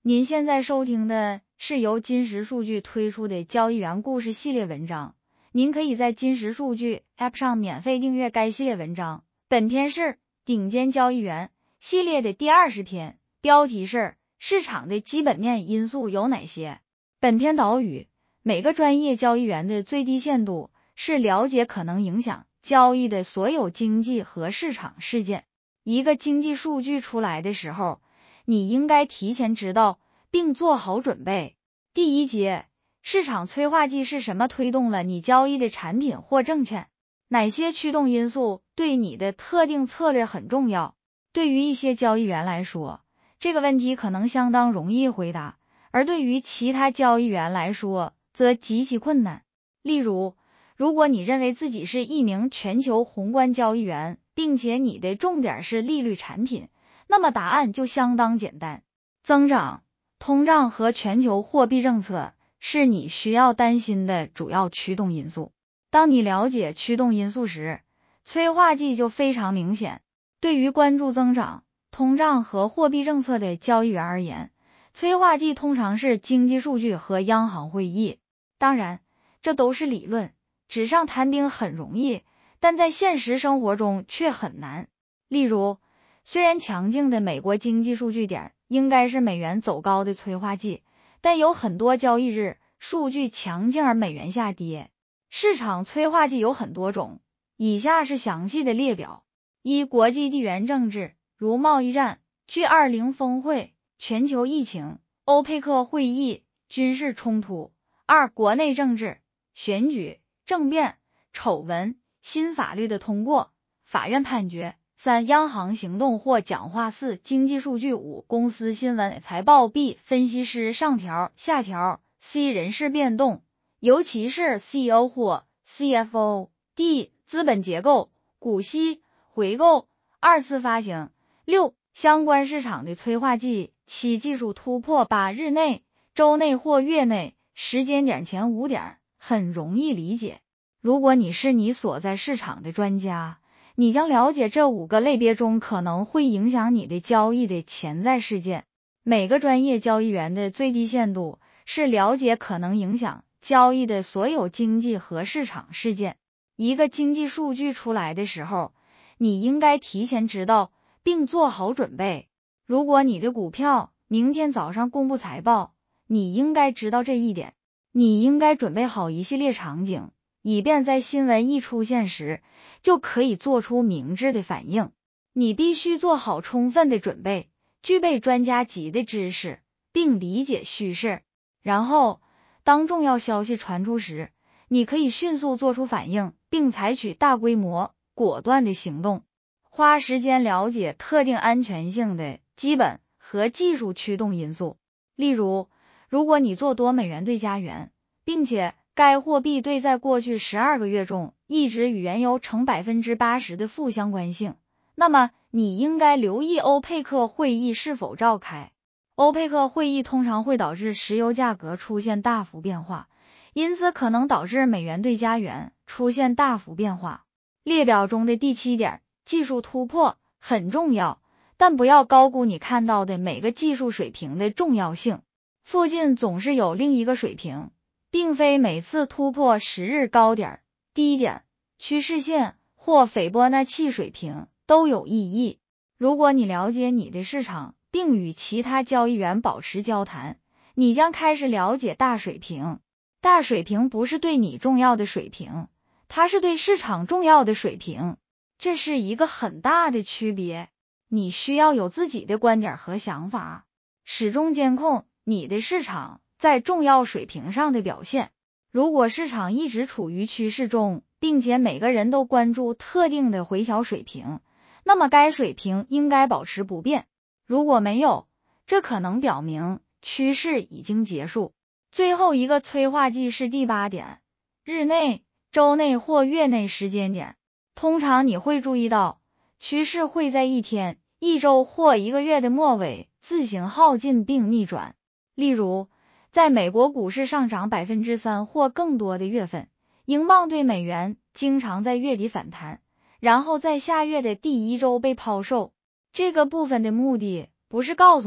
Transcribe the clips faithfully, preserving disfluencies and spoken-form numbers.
您现在收听的是由金石数据推出的交易员故事系列文章，您可以在金石数据 App 上免费订阅该系列文章。本篇是顶尖交易员系列的第二十篇，标题是市场的基本面因素有哪些？本篇导语：每个专业交易员的最低限度是了解可能影响交易的所有经济和市场事件。一个经济数据出来的时候，你应该提前知道并做好准备。第一节，市场催化剂是什么推动了你交易的产品或证券？哪些驱动因素对你的特定策略很重要？对于一些交易员来说，这个问题可能相当容易回答，而对于其他交易员来说则极其困难。例如，如果你认为自己是一名全球宏观交易员，并且你的重点是利率产品，那么答案就相当简单。增长、通胀和全球货币政策是你需要担心的主要驱动因素。当你了解驱动因素时，催化剂就非常明显。对于关注增长、通胀和货币政策的交易员而言，催化剂通常是经济数据和央行会议。当然，这都是理论，纸上谈兵很容易，但在现实生活中却很难。例如，虽然强劲的美国经济数据点应该是美元走高的催化剂，但有很多交易日数据强劲而美元下跌。市场催化剂有很多种，以下是详细的列表：一、国际地缘政治，如贸易战、G 二十 峰会、全球疫情、欧佩克会议、军事冲突；二、国内政治，选举、政变、丑闻、新法律的通过、法院判决；三、央行行动或讲话；四、经济数据；五、公司新闻、财报； B、分析师上调、下调； C、人事变动，尤其是 C E O 或 C F O； D、资本结构、股息、回购、二次发行；六、相关市场的催化剂；七、技术突破；八、日内、周内或月内，时间点前五点，很容易理解。如果你是你所在市场的专家，你将了解这五个类别中可能会影响你的交易的潜在事件。每个专业交易员的最低限度是了解可能影响交易的所有经济和市场事件。一个经济数据出来的时候，你应该提前知道并做好准备。如果你的股票明天早上公布财报，你应该知道这一点。你应该准备好一系列场景，以便在新闻一出现时就可以做出明智的反应。你必须做好充分的准备，具备专家级的知识，并理解趋势。然后，当重要消息传出时，你可以迅速做出反应，并采取大规模、果断的行动。花时间了解特定安全性的基本和技术驱动因素。例如，如果你做多美元兑加元，并且该货币对在过去十二个月中一直与原油呈 百分之八十 的负相关性，那么你应该留意欧佩克会议是否召开。欧佩克会议通常会导致石油价格出现大幅变化，因此可能导致美元兑加元出现大幅变化。列表中的第七点，技术突破很重要，但不要高估你看到的每个技术水平的重要性。附近总是有另一个水平，并非每次突破十日高点、低点、趋势线或斐波那契水平都有意义。如果你了解你的市场，并与其他交易员保持交谈，你将开始了解大水平。大水平不是对你重要的水平，它是对市场重要的水平。这是一个很大的区别。你需要有自己的观点和想法，始终监控你的市场在重要水平上的表现。如果市场一直处于趋势中，并且每个人都关注特定的回调水平，那么该水平应该保持不变。如果没有，这可能表明趋势已经结束。最后一个催化剂是第八点，日内、周内或月内时间点。通常你会注意到，趋势会在一天、一周或一个月的末尾自行耗尽并逆转。例如，在美国股市上涨 百分之三 或更多的月份，英镑对美元经常在月底反弹，然后在下月的第一周被抛售。这个部分的目的不是告诉你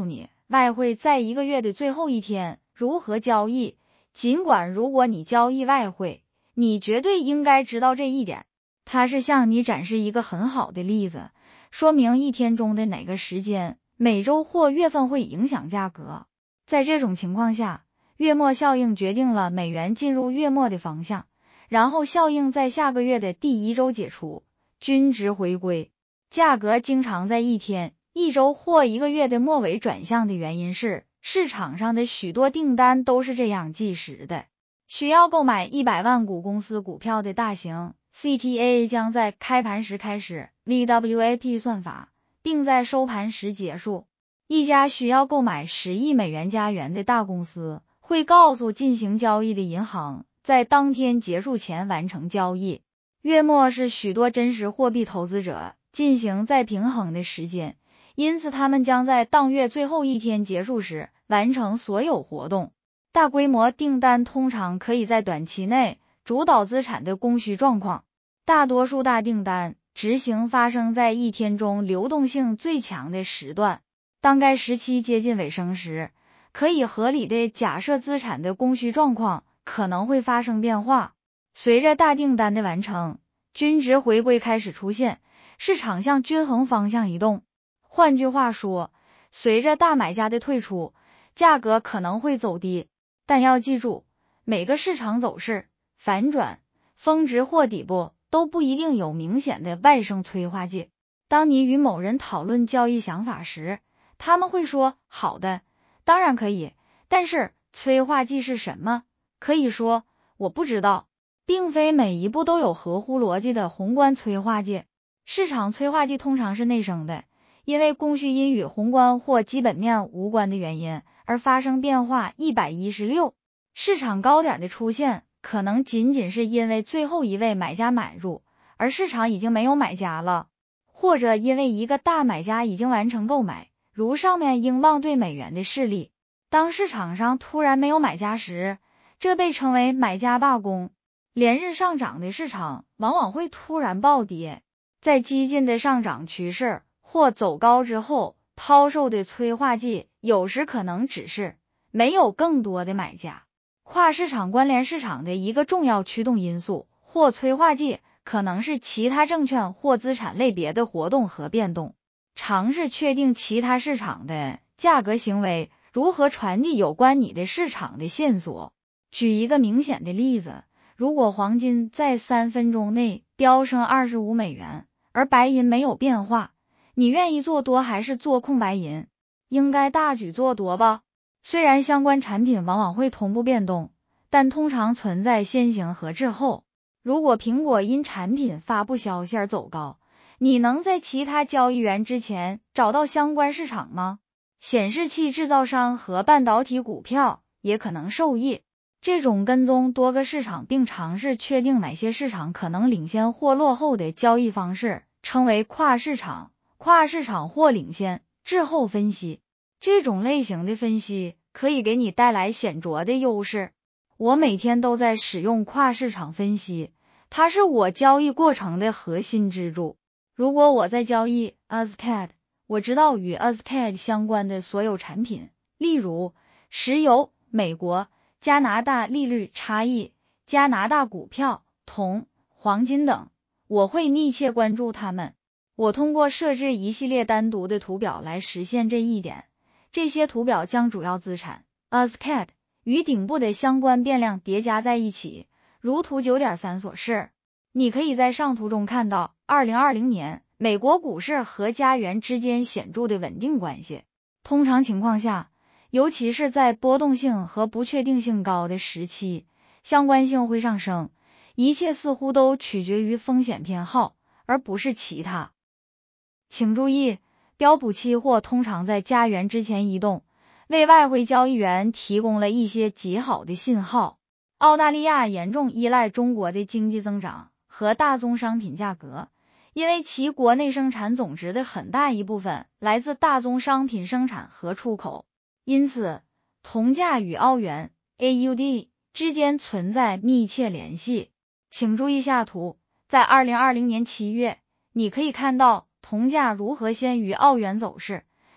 外汇在一个月的最后一天如何交易。尽管如果你交易外汇，你绝对应该知道这一点。它是向你展示一个很好的例子，说明一天中的哪个时间、每周或月份会影响价格。在这种情况下，月末效应决定了美元进入月末的方向，然后效应在下个月的第一周解除，均值回归。价格经常在一天、一周或一个月的末尾转向的原因是，市场上的许多订单都是这样计时的。需要购买一百万股公司股票的大型 C T A 将在开盘时开始 V W A P 算法，并在收盘时结束。一家需要购买十亿美元加元的大公司会告诉进行交易的银行，在当天结束前完成交易。月末是许多真实货币投资者进行再平衡的时间，因此他们将在当月最后一天结束时完成所有活动。大规模订单通常可以在短期内主导资产的供需状况。大多数大订单执行发生在一天中流动性最强的时段。当该时期接近尾声时，可以合理的假设资产的供需状况可能会发生变化。随着大订单的完成，均值回归开始出现，市场向均衡方向移动。换句话说，随着大买家的退出，价格可能会走低。但要记住，每个市场走势、反转、峰值或底部都不一定有明显的外生催化剂。当你与某人讨论交易想法时，他们会说，好的，当然可以，但是催化剂是什么？可以说，我不知道。并非每一步都有合乎逻辑的宏观催化剂。市场催化剂通常是内生的，因为供需因与宏观或基本面无关的原因而发生变化。一百一十六，市场高点的出现可能仅仅是因为最后一位买家买入，而市场已经没有买家了，或者因为一个大买家已经完成购买，如上面英镑对美元的事例。当市场上突然没有买家时，这被称为买家罢工。连日上涨的市场往往会突然暴跌，在激进的上涨趋势或走高之后，抛售的催化剂有时可能只是没有更多的买家。跨市场关联市场的一个重要驱动因素或催化剂可能是其他证券或资产类别的活动和变动。尝试确定其他市场的价格行为如何传递有关你的市场的线索。举一个明显的例子，如果黄金在三分钟内飙升二十五美元，而白银没有变化，你愿意做多还是做空白银？应该大举做多吧。虽然相关产品往往会同步变动，但通常存在先行和滞后。如果苹果因产品发布消息而走高，你能在其他交易员之前找到相关市场吗？显示器制造商和半导体股票也可能受益。这种跟踪多个市场并尝试确定哪些市场可能领先或落后的交易方式，称为跨市场、跨市场或领先、滞后分析。这种类型的分析可以给你带来显著的优势。我每天都在使用跨市场分析，它是我交易过程的核心支柱。如果我在交易 A Z C A D， 我知道与 A Z C A D 相关的所有产品，例如石油、美国、加拿大利率差异、加拿大股票、铜、黄金等，我会密切关注它们。我通过设置一系列单独的图表来实现这一点。这些图表将主要资产 A Z C A D 与顶部的相关变量叠加在一起，如图 九点三 所示。你可以在上图中看到二零二零年美国股市和加元之间显著的稳定关系。通常情况下，尤其是在波动性和不确定性高的时期，相关性会上升。一切似乎都取决于风险偏好，而不是其他。请注意，标普期货通常在加元之前移动，为外汇交易员提供了一些极好的信号。澳大利亚严重依赖中国的经济增长和大宗商品价格，因为其国内生产总值的很大一部分来自大宗商品生产和出口。因此，铜价与澳元 A U D 之间存在密切联系。请注意下图，在二零二零年七月，你可以看到铜价如何先于澳元走势，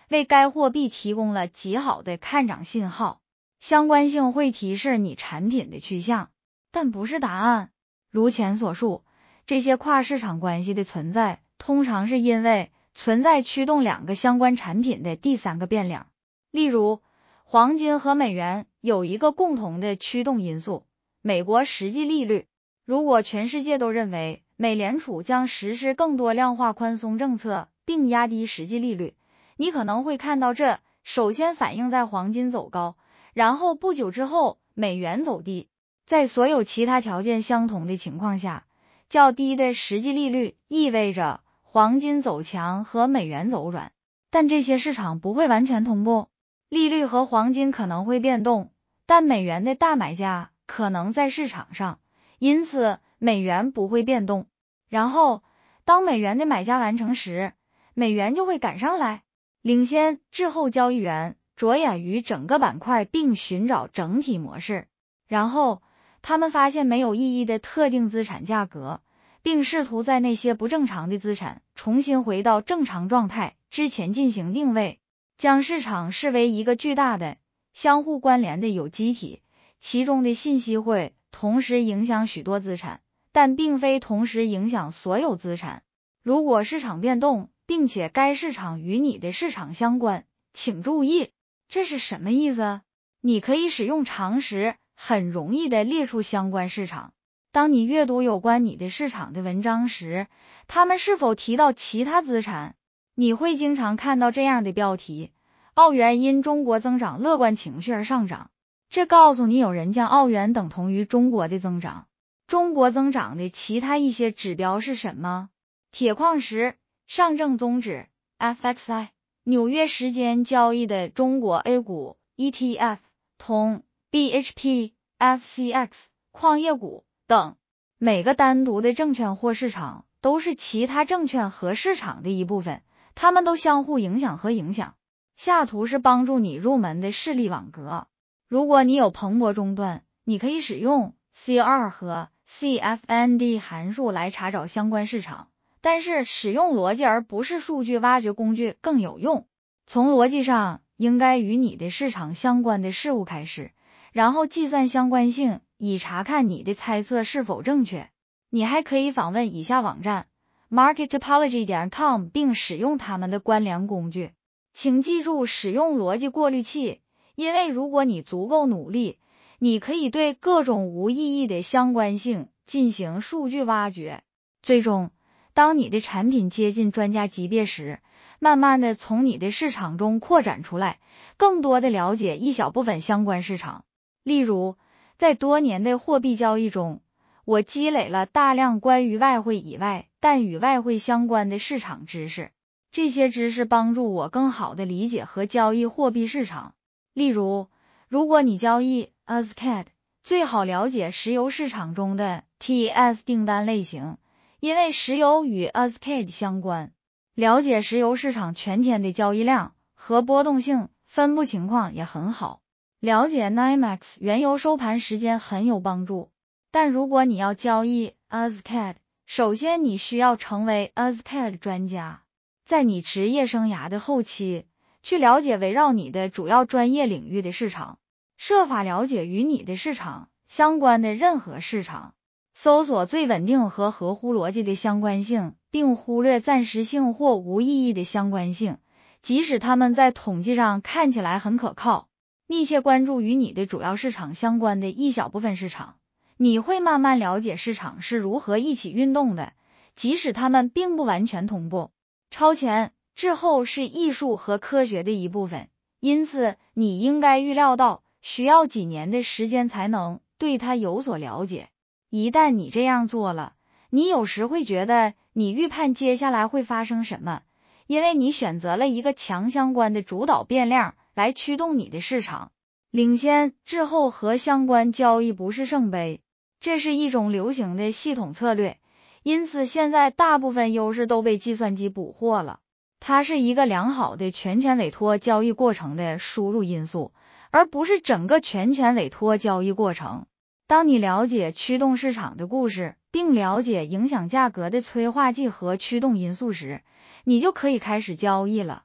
为该货币提供了极好的看涨信号。相关性会提示你产品的去向，但不是答案。如前所述，这些跨市场关系的存在，通常是因为存在驱动两个相关产品的第三个变量。例如，黄金和美元有一个共同的驱动因素，美国实际利率。如果全世界都认为美联储将实施更多量化宽松政策并压低实际利率，你可能会看到这首先反映在黄金走高，然后不久之后美元走低。在所有其他条件相同的情况下，较低的实际利率意味着黄金走强和美元走软，但这些市场不会完全同步。利率和黄金可能会变动，但美元的大买家可能在市场上，因此美元不会变动。然后当美元的买家完成时，美元就会赶上来，领先滞后交易员着眼于整个板块并寻找整体模式，然后他们发现没有意义的特定资产价格，并试图在那些不正常的资产重新回到正常状态之前进行定位，将市场视为一个巨大的相互关联的有机体，其中的信息会同时影响许多资产，但并非同时影响所有资产。如果市场变动，并且该市场与你的市场相关，请注意，这是什么意思？你可以使用常识很容易地列出相关市场。当你阅读有关你的市场的文章时，他们是否提到其他资产？你会经常看到这样的标题：澳元因中国增长乐观情绪而上涨。这告诉你有人将澳元等同于中国的增长。中国增长的其他一些指标是什么？铁矿石、上证综指 F X I、纽约时间交易的中国 A 股 E T F、铜 B H P、F C X、矿业股等。每个单独的证券或市场都是其他证券和市场的一部分，它们都相互影响和影响。下图是帮助你入门的示例网格。如果你有蓬勃终端，你可以使用 C 二 和 C F N D 函数来查找相关市场，但是使用逻辑而不是数据挖掘工具更有用。从逻辑上应该与你的市场相关的事物开始，然后计算相关性，以查看你的猜测是否正确。你还可以访问以下网站 market topology 点 com 并使用它们的关联工具。请记住使用逻辑过滤器，因为如果你足够努力，你可以对各种无意义的相关性进行数据挖掘。最终，当你的产品接近专家级别时，慢慢的从你的市场中扩展出来，更多的了解一小部分相关市场。例如，在多年的货币交易中，我积累了大量关于外汇以外但与外汇相关的市场知识，这些知识帮助我更好地理解和交易货币市场。例如，如果你交易 A S C A D， 最好了解石油市场中的 T S 订单类型，因为石油与 A S C A D 相关。了解石油市场全天的交易量和波动性分布情况也很好。了解 N Y M E X 原油收盘时间很有帮助。但如果你要交易 A S C A D， 首先你需要成为 A S C A D 专家。在你职业生涯的后期，去了解围绕你的主要专业领域的市场，设法了解与你的市场相关的任何市场，搜索最稳定和合乎逻辑的相关性，并忽略暂时性或无意义的相关性，即使它们在统计上看起来很可靠。密切关注与你的主要市场相关的一小部分市场，你会慢慢了解市场是如何一起运动的，即使它们并不完全同步。超前滞后是艺术和科学的一部分，因此你应该预料到需要几年的时间才能对它有所了解。一旦你这样做了，你有时会觉得你预判接下来会发生什么，因为你选择了一个强相关的主导变量来驱动你的市场。领先、滞后和相关交易不是圣杯，这是一种流行的系统策略，因此现在大部分优势都被计算机捕获了。它是一个良好的全权委托交易过程的输入因素，而不是整个全权委托交易过程。当你了解驱动市场的故事，并了解影响价格的催化剂和驱动因素时，你就可以开始交易了。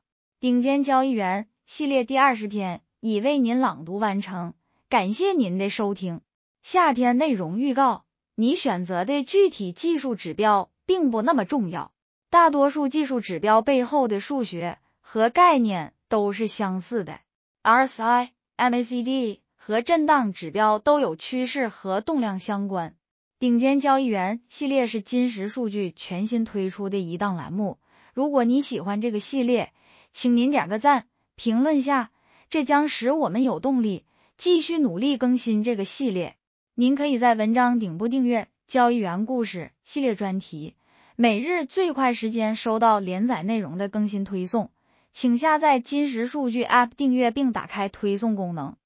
顶尖交易员系列第二十篇已为您朗读完成，感谢您的收听。下篇内容预告：你选择的具体技术指标并不那么重要，大多数技术指标背后的数学和概念都是相似的。R S I、M A C D 和震荡指标都有趋势和动量相关。顶尖交易员系列是金石数据全新推出的一档栏目，如果你喜欢这个系列，请您点个赞，评论下，这将使我们有动力继续努力更新这个系列。您可以在文章顶部订阅交易员故事系列专题，每日最快时间收到连载内容的更新推送。请下载金石数据 App 订阅并打开推送功能。